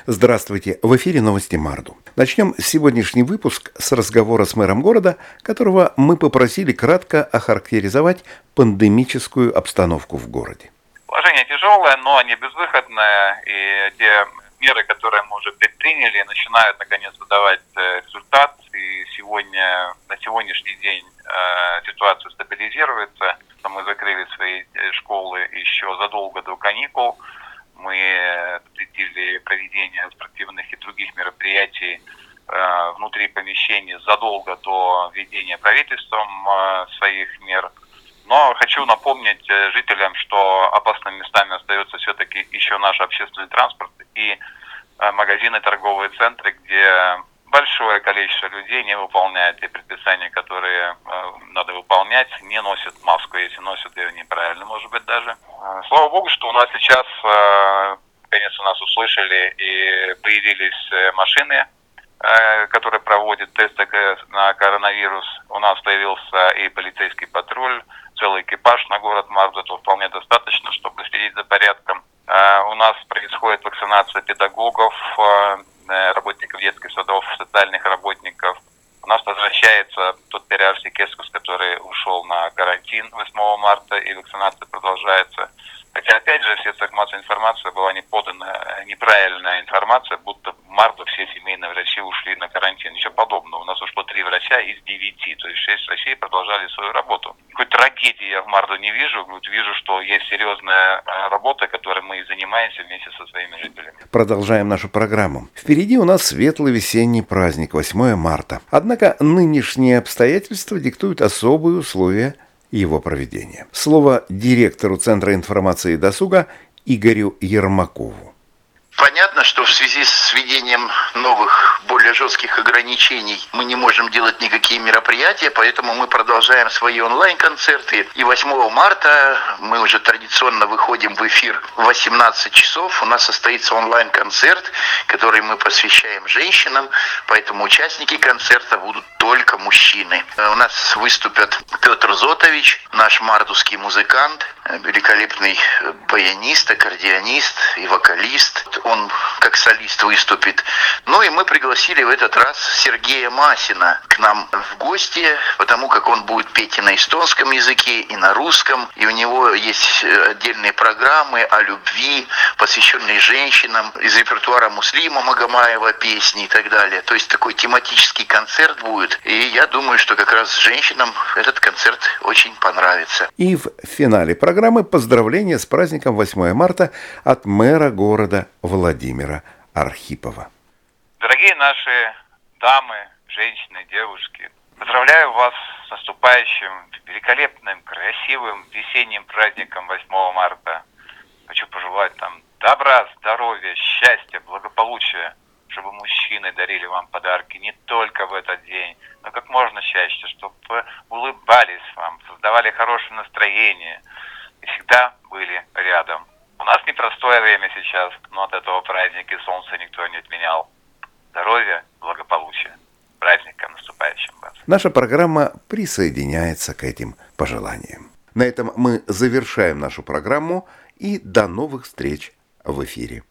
Здравствуйте, в эфире новости Марду. Начнем сегодняшний выпуск с разговора с мэром города, которого мы попросили кратко охарактеризовать пандемическую обстановку в городе. Положение тяжелое, но не безвыходное, и те меры, которые мы уже предприняли, начинают наконец выдавать результат. И на сегодняшний день ситуация стабилизируется. Мы закрыли свои школы еще задолго до каникул. Мы запретили проведение спортивных и других мероприятий внутри помещений задолго до введения правительством своих мер. Но хочу напомнить жителям, что опасными местами остается все-таки еще наш общественный транспорт и магазины, торговые центры, где большое количество людей не выполняет те предписания, которые надо выполнять, не носят маску, если носят ее неправильно, может быть, даже. Слава богу, что у нас сейчас, наконец-то нас услышали и появились машины, которые проводят тесты на коронавирус. У нас появился и полицейский патруль, целый экипаж на город Марду. Этого вполне достаточно, чтобы следить за порядком. У нас происходит вакцинация педагогов, работников детских садов, социальных работников. У нас возвращается тот Перярский Кескус, который ушел на карантин 8 марта, и вакцинация продолжается. Хотя, опять же, в средствах массовой информации была не подана неправильная информация, будто в марте все семейные врачи ушли на карантин. Ничего подобного. У нас ушло 3 врача из 9, то есть 6 врачей продолжали свою работу. Никакой трагедии я в марте не вижу. Вижу, что есть серьезная работа, которой мы и занимаемся вместе со своими жителями. Продолжаем нашу программу. Впереди у нас светлый весенний праздник 8 марта. Однако нынешние обстоятельства диктуют особые условия его проведения. Слово директору Центра информации и досуга Игорю Ермакову. Понятно, что в связи с введением новых, более жестких ограничений мы не можем делать никакие мероприятия, поэтому мы продолжаем свои онлайн-концерты. И 8 марта мы уже традиционно выходим в эфир в 18 часов. У нас состоится онлайн-концерт, который мы посвящаем женщинам, поэтому участники концерта будут только мужчины. У нас выступят Петр Зотович, наш мардовский музыкант, великолепный баянист, аккордеонист и вокалист. Он как солист выступит. Ну и мы пригласили в этот раз Сергея Масина к нам в гости, потому как он будет петь и на эстонском языке, и на русском. И у него есть отдельные программы о любви, посвященные женщинам, из репертуара Муслима Магомаева песни и так далее. То есть такой тематический концерт будет. И я думаю, что как раз женщинам этот концерт очень понравится. И в финале программы поздравления с праздником 8 марта от мэра города Владимира Архипова. Дорогие наши дамы, женщины, девушки, поздравляю вас с наступающим великолепным, красивым весенним праздником 8 марта. Хочу пожелать там добра, здоровья, счастья, благополучия, чтобы мужчины дарили вам подарки не только в этот день, но как можно чаще, чтобы улыбались вам, создавали хорошее настроение и всегда были рядом. У нас непростое время сейчас, но от этого праздника и солнца никто не отменял. Здоровья, благополучия. Праздником наступающим вас. Наша программа присоединяется к этим пожеланиям. На этом мы завершаем нашу программу и до новых встреч в эфире.